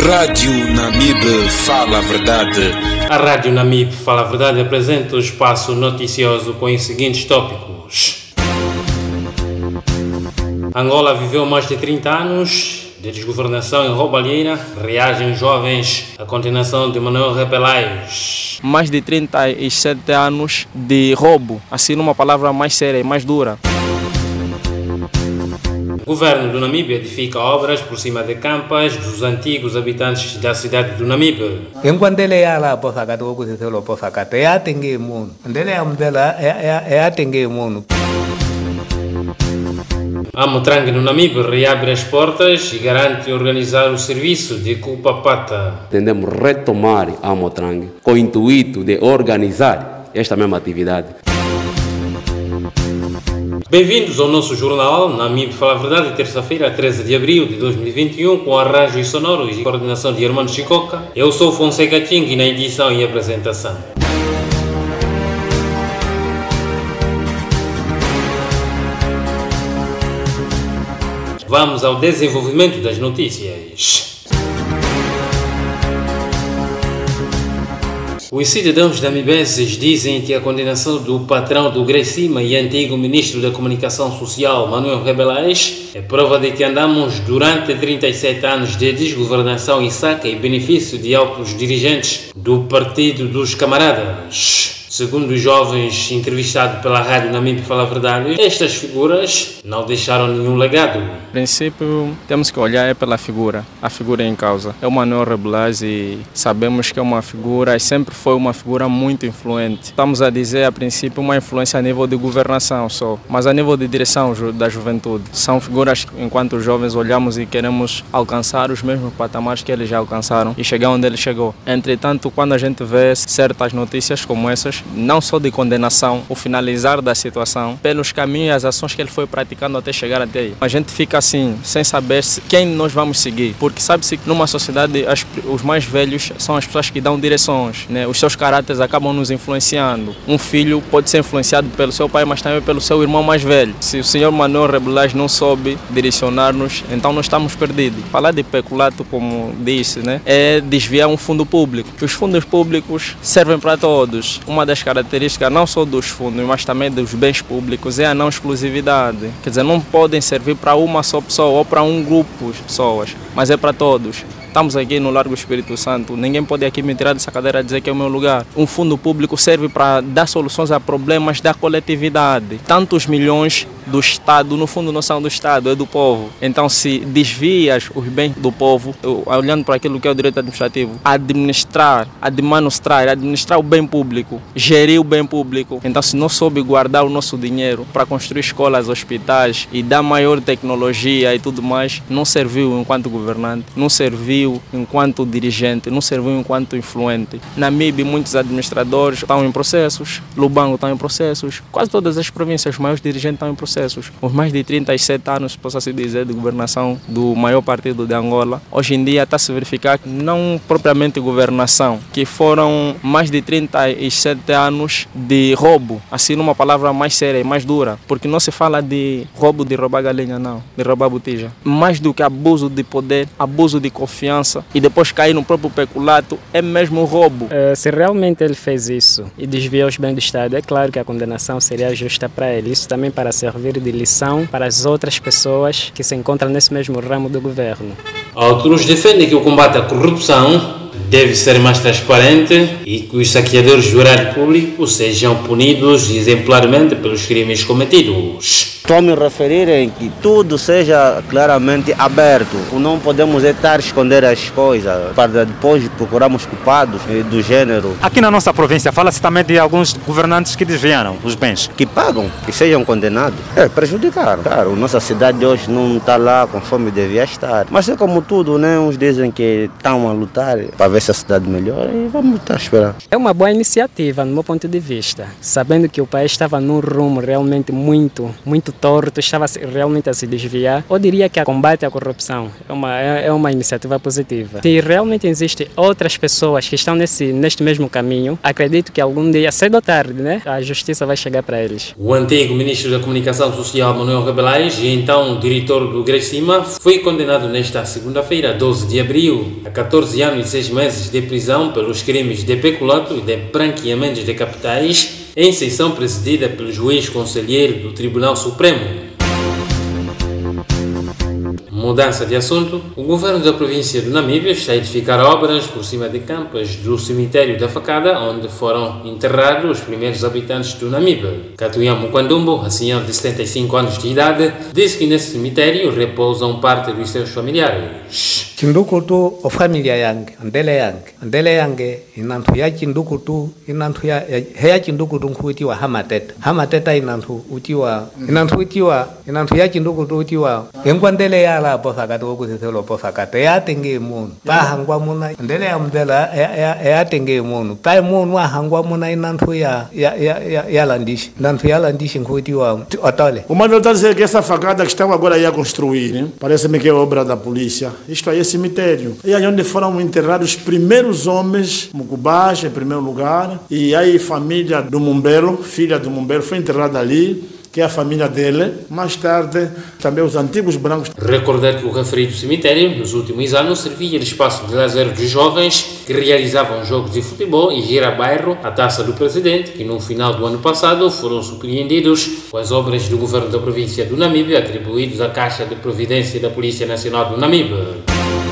Rádio Namibe Fala a Verdade. A Rádio Namibe Fala a Verdade apresenta o espaço noticioso com os seguintes tópicos. Angola viveu mais de 30 anos de desgovernação em roubalheira. Reagem jovens à condenação de Manuel Rebelais. Mais de 37 anos de roubo, assim numa palavra mais séria e mais dura. O governo do Namibe edifica obras por cima de campas dos antigos habitantes da cidade do Namibe. Enquanto ele ia lá para sacar o que se lo para sacar, é atender mundo. Ele é atender mundo. A Motrangue no Namibe reabre as portas e garante organizar o serviço de Cupapata. Tendemos retomar a Motrangue com o intuito de organizar esta mesma atividade. Bem-vindos ao nosso jornal Namibe Fala a Verdade, terça-feira, 13 de abril de 2021, com arranjos sonoros e coordenação de Hermano Chicoca. Eu sou Fonseca Ting na edição e apresentação. Vamos ao desenvolvimento das notícias. Os cidadãos namibenses dizem que a condenação do patrão do Grecima e antigo ministro da Comunicação Social, Manuel Rebelais, é prova de que andamos durante 37 anos de desgovernação e saca e benefício de altos dirigentes do Partido dos Camaradas. Segundo os jovens entrevistados pela Rádio Namibe Fala a Verdade, estas figuras não deixaram nenhum legado. A princípio, temos que olhar pela figura, a figura em causa. É o Manuel Rebelais e sabemos que é uma figura, e sempre foi uma figura muito influente. Estamos a dizer, a princípio, uma influência a nível de governação só, mas a nível de direção da juventude. São figuras que, enquanto jovens, olhamos e queremos alcançar os mesmos patamares que eles já alcançaram e chegar onde ele chegou. Entretanto, quando a gente vê certas notícias como essas, não só de condenação, o finalizar da situação, pelos caminhos e as ações que ele foi praticando até chegar até aí. A gente fica assim, sem saber quem nós vamos seguir, porque sabe-se que numa sociedade os mais velhos são as pessoas que dão direções, né? Os seus caráteres acabam nos influenciando. Um filho pode ser influenciado pelo seu pai, mas também pelo seu irmão mais velho. Se o senhor Manuel Rebelais não soube direcionar-nos, então nós estamos perdidos. Falar de peculato, como disse, né, é desviar um fundo público. Os fundos públicos servem para todos. Uma das características não só dos fundos, mas também dos bens públicos é a não exclusividade. Quer dizer, não podem servir para uma só pessoa ou para um grupo de pessoas, mas é para todos. Estamos aqui no Largo Espírito Santo, ninguém pode aqui me tirar dessa cadeira e dizer que é o meu lugar. Um fundo público serve para dar soluções a problemas da coletividade. Tantos milhões do Estado, no fundo não são do Estado, é do povo. Então se desvias os bens do povo, olhando para aquilo que é o direito administrativo, administrar o bem público, gerir o bem público. Então se não soube guardar o nosso dinheiro para construir escolas, hospitais e dar maior tecnologia e tudo mais, não serviu enquanto governante, não serviu enquanto dirigente, não serviu enquanto influente. Namibe, muitos administradores estão em processos, Lubango está em processos, quase todas as províncias, os maiores dirigentes estão em processos. Os mais de 37 anos, possa-se dizer, de governação do maior partido de Angola, hoje em dia está-se a verificar que não propriamente governação, que foram mais de 37 anos de roubo, assim numa palavra mais séria e mais dura, porque não se fala de roubo de roubar galinha, não, de roubar botija. Mais do que abuso de poder, abuso de confiança, e depois cair no próprio peculato, é mesmo roubo. Se realmente ele fez isso e desviou os bens do Estado, é claro que a condenação seria justa para ele. Isso também para servir de lição para as outras pessoas que se encontram nesse mesmo ramo do governo. Outros defendem que o combate à corrupção deve ser mais transparente e que os saqueadores do erário público sejam punidos exemplarmente pelos crimes cometidos. Estou a me referir em que tudo seja claramente aberto. Não podemos estar a esconder as coisas para depois procurarmos culpados do gênero. Aqui na nossa província fala-se também de alguns governantes que desviaram os bens. Que pagam, que sejam condenados. Prejudicaram. Claro, nossa cidade hoje não está lá conforme devia estar. Mas é como tudo, né? Uns dizem que estão a lutar para ver se a cidade melhora e vamos estar a esperar. É uma boa iniciativa, no meu ponto de vista, sabendo que o país estava num rumo realmente muito torto, estava realmente a se desviar. Eu diria que a combate à corrupção é uma iniciativa positiva. Se realmente existem outras pessoas que estão neste mesmo caminho, acredito que algum dia, cedo ou tarde, né, a justiça vai chegar para eles. O antigo ministro da Comunicação Social, Manuel Rebelais, e então diretor do Grecima, foi condenado nesta segunda-feira, 12 de abril, a 14 anos e 6 meses de prisão pelos crimes de peculato e de branqueamento de capitais, em sessão presidida pelo juiz conselheiro do Tribunal Supremo. Mudança de assunto, o governo da província do Namíbia está a edificar obras por cima de campas do cemitério da Facada, onde foram enterrados os primeiros habitantes do Namíbia. Catuian Mukwandumbo, a senhora de 75 anos de idade, disse que nesse cemitério repousam parte dos seus familiares. Chindukutu o família andele yange inantu ya chindukutu inantu ya chindukutu nkuitiwa hamateta inantu ya chindukutu utiwa engwandele yala posakate okusiselo posakate yatenge munu pahangwa muna ndele ya mdela yatenge munu pa munu ahangwa muna inantu ya landishi nkuitiwa otole. O Manuel está dizendo que essa facada que estão agora aí a construir, né? Parece-me que é obra da polícia. Isto aí é cemitério. E aí onde foram enterrados os primeiros homens, Mucubás em primeiro lugar, e aí família do Mumbelo, filha do Mumbelo, foi enterrada ali, que é a família dele. Mais tarde, também os antigos brancos. Recordar que o referido cemitério, nos últimos anos, servia de espaço de lazer dos jovens que realizavam jogos de futebol e gira-bairro a taça do presidente, que no final do ano passado foram surpreendidos com as obras do governo da província do Namíbia, atribuídos à Caixa de Providência da Polícia Nacional do Namíbia.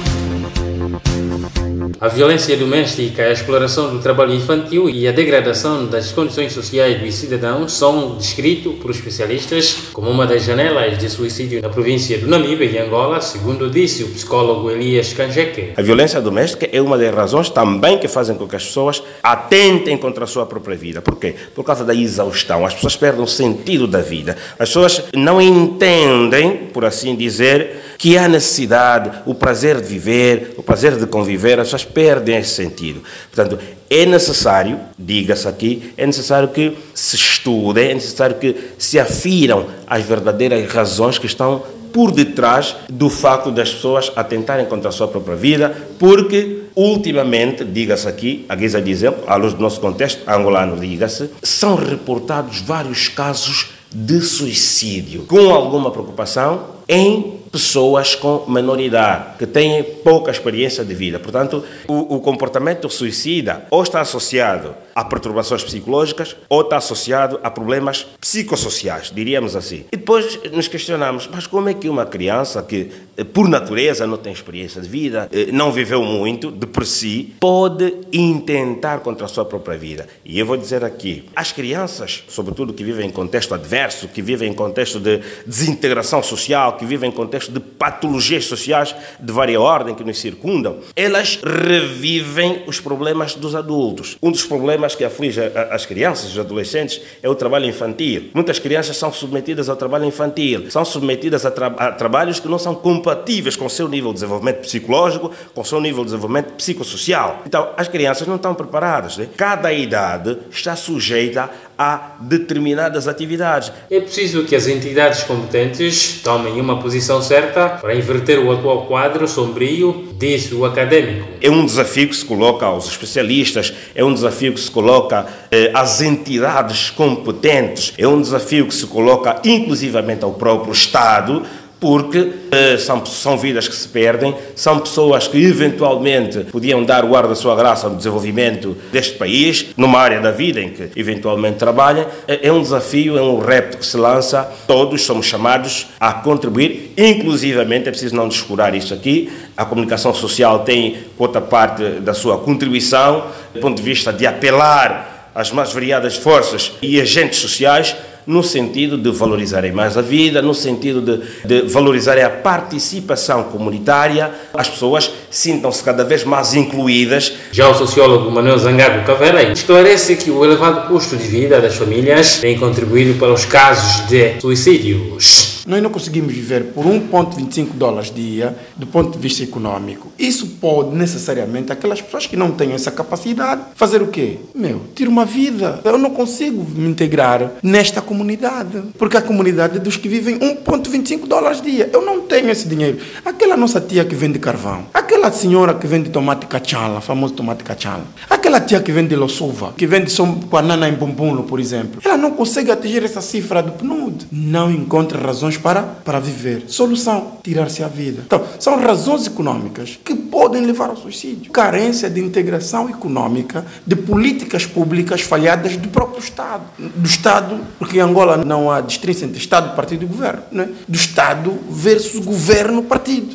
A violência doméstica, a exploração do trabalho infantil e a degradação das condições sociais dos cidadãos são descritos por especialistas como uma das janelas de suicídio na província do Namíbia e Angola, segundo disse o psicólogo Elias Kanjeke. A violência doméstica é uma das razões também que fazem com que as pessoas atentem contra a sua própria vida. Por quê? Por causa da exaustão. As pessoas perdem o sentido da vida. As pessoas não entendem, por assim dizer, que há necessidade, o prazer de viver, o prazer de conviver, as pessoas perdem esse sentido. Portanto, é necessário, diga-se aqui, é necessário que se estude, é necessário que se afiram as verdadeiras razões que estão por detrás do facto das pessoas atentarem contra a sua própria vida, porque, ultimamente, diga-se aqui, a guisa de exemplo, à luz do nosso contexto angolano, diga-se, são reportados vários casos de suicídio, com alguma preocupação em pessoas com menoridade, que têm pouca experiência de vida. Portanto, o comportamento suicida ou está associado a perturbações psicológicas ou está associado a problemas psicossociais, diríamos assim. E depois nos questionamos, mas como é que uma criança que, por natureza, não tem experiência de vida, não viveu muito, de por si, pode intentar contra a sua própria vida? E eu vou dizer aqui, as crianças, sobretudo que vivem em contexto adverso, que vivem em contexto de desintegração social, que vivem em contexto de patologias sociais de várias ordens que nos circundam, elas revivem os problemas dos adultos. Um dos problemas que aflige as crianças e os adolescentes é o trabalho infantil. Muitas crianças são submetidas ao trabalho infantil, são submetidas a trabalhos que não são compatíveis com o seu nível de desenvolvimento psicológico, com o seu nível de desenvolvimento psicossocial. Então, as crianças não estão preparadas, né? Cada idade está sujeita a determinadas atividades. É preciso que as entidades competentes tomem uma posição certa para inverter o atual quadro sombrio, disse o académico. É um desafio que se coloca aos especialistas, é um desafio que se coloca às entidades competentes, é um desafio que se coloca inclusivamente ao próprio Estado, porque são vidas que se perdem, são pessoas que eventualmente podiam dar o ar da sua graça ao desenvolvimento deste país, numa área da vida em que eventualmente trabalham. É um desafio, é um repto que se lança, todos somos chamados a contribuir, inclusivamente, é preciso não descurar isso aqui, a comunicação social tem outra parte da sua contribuição, do ponto de vista de apelar às mais variadas forças e agentes sociais, no sentido de valorizarem mais a vida, no sentido de valorizarem a participação comunitária, as pessoas sintam-se cada vez mais incluídas. Já o sociólogo Manuel Zangado Cavela esclarece que o elevado custo de vida das famílias tem contribuído para os casos de suicídios. Nós não conseguimos viver por 1,25 dólares dia do ponto de vista econômico. Isso pode necessariamente aquelas pessoas que não têm essa capacidade fazer o quê? Ter uma vida. Eu não consigo me integrar nesta comunidade, porque a comunidade é dos que vivem 1,25 dólares dia. Eu não tenho esse dinheiro. Aquela nossa tia que vende carvão, aquela senhora que vende tomate cachala, famoso tomate cachala, aquela tia que vende losuva, que vende banana em Bumbulo, por exemplo, ela não consegue atingir essa cifra do PNUD. Não encontra razões para viver. Solução, tirar-se a vida. Então, são razões econômicas que podem levar ao suicídio. Carência de integração econômica, de políticas públicas falhadas do próprio Estado. Do Estado, porque em Angola não há distinção entre Estado, partido e governo, né? Do Estado versus governo-partido.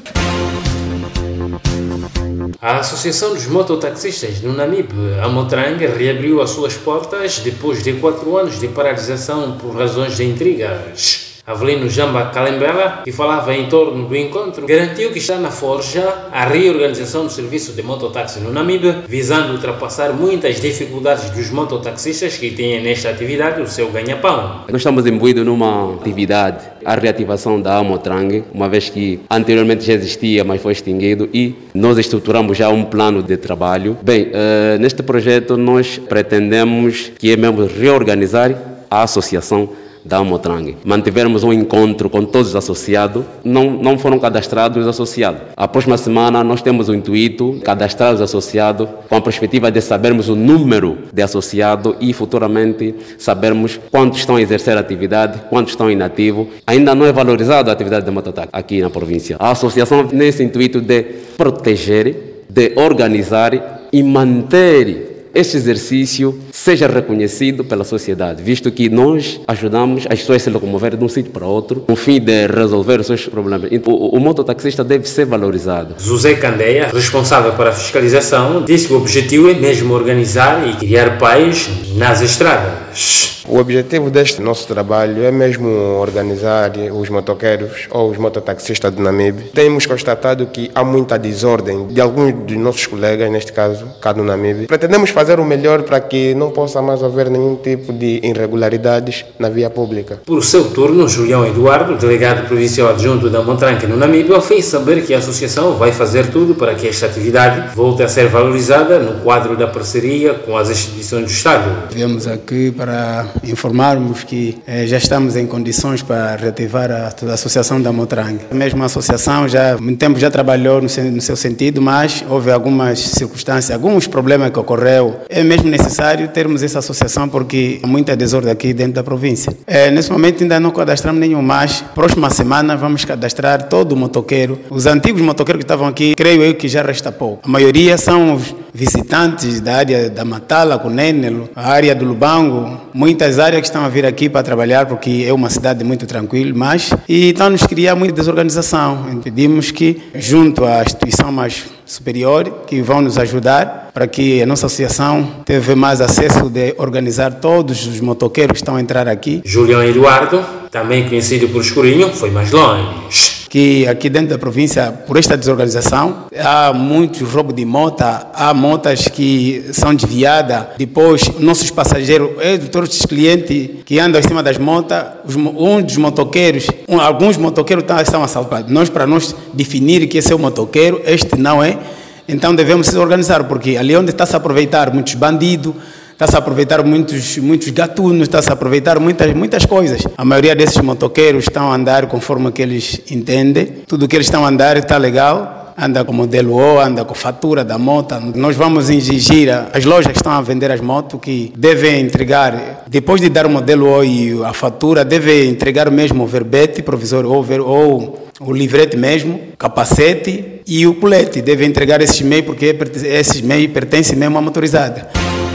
A Associação dos Mototaxistas do Namibe, a Motrang, reabriu as suas portas depois de 4 anos de paralisação por razões de intrigas. Avelino Jamba Calembela, que falava em torno do encontro, garantiu que está na forja a reorganização do serviço de mototáxi no Namibe, visando ultrapassar muitas dificuldades dos mototaxistas que têm nesta atividade o seu ganha-pão. Nós estamos imbuídos numa atividade, a reativação da Motrang, uma vez que anteriormente já existia, mas foi extinguido, e nós estruturamos já um plano de trabalho. Bem, neste projeto nós pretendemos que é mesmo reorganizar a associação da Motrang. Mantivemos um encontro com todos os associados, não foram cadastrados os associados. A próxima semana nós temos o intuito de cadastrar os associados com a perspectiva de sabermos o número de associados e futuramente sabermos quantos estão a exercer a atividade, quantos estão inativos. Ainda não é valorizada a atividade de mototáxi aqui na província. A associação nesse intuito de proteger, de organizar e manter este exercício seja reconhecido pela sociedade, visto que nós ajudamos as pessoas a se locomover de um sítio para outro, no fim de resolver os seus problemas. O mototaxista deve ser valorizado. José Candeia, responsável para a fiscalização, disse que o objetivo é mesmo organizar e criar paz nas estradas. O objetivo deste nosso trabalho é mesmo organizar os motoqueiros ou os mototaxistas do Namibe. Temos constatado que há muita desordem de alguns dos nossos colegas, neste caso, cá do Namibe. Pretendemos fazer o melhor para que não possa mais haver nenhum tipo de irregularidades na via pública. Por seu turno, Julião Eduardo, delegado provincial adjunto da Motrang no Namibe, fez saber que a associação vai fazer tudo para que esta atividade volte a ser valorizada no quadro da parceria com as instituições do Estado. Viemos aqui para informarmos que já estamos em condições para reativar a associação da Motrang. Mesmo a associação já há muito tempo já trabalhou no seu sentido, mas houve algumas circunstâncias, alguns problemas que ocorreram. É mesmo necessário termos essa associação porque há muita desordem aqui dentro da província. Nesse momento ainda não cadastramos nenhum, mas próxima semana vamos cadastrar todo o motoqueiro. Os antigos motoqueiros que estavam aqui, creio eu que já resta pouco. A maioria são os visitantes da área da Matala, Cunenelo, a área do Lubango, muitas áreas que estão a vir aqui para trabalhar porque é uma cidade muito tranquila, mas e estão a nos criar muita desorganização. Pedimos que, junto à instituição mais superior, que vão nos ajudar para que a nossa associação tenha mais acesso de organizar todos os motoqueiros que estão a entrar aqui. Julião Eduardo, também conhecido por Escurinho, foi mais longe. Que aqui dentro da província, por esta desorganização, há muito roubo de moto, há motas que são desviadas, depois nossos passageiros, todos os clientes que andam em cima das motas, um dos motoqueiros, alguns motoqueiros estão assaltados. Para nós definir que esse é o motoqueiro, este não é, então devemos se organizar, porque ali onde está-se a aproveitar muitos bandidos, está-se a aproveitar muitos gatunos, está-se a aproveitar muitas coisas. A maioria desses motoqueiros estão a andar conforme que eles entendem. Tudo que eles estão a andar está legal. Anda com modelo O, anda com fatura da moto. Nós vamos exigir as lojas que estão a vender as motos que devem entregar, depois de dar o modelo O e a fatura, devem entregar mesmo o verbete provisório ou o livrete mesmo, capacete e o colete. Devem entregar esses meios porque esses meios pertencem mesmo à motorizada.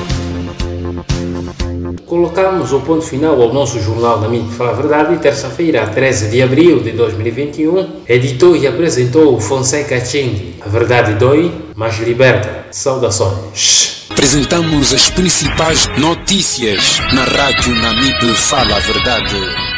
Colocamos o ponto final ao nosso jornal Namibe Fala a Verdade, terça-feira, 13 de abril de 2021. Editou e apresentou Fonseca Ching. A verdade dói, mas liberta. Saudações. Apresentamos as principais notícias na rádio Namibe Fala a Verdade.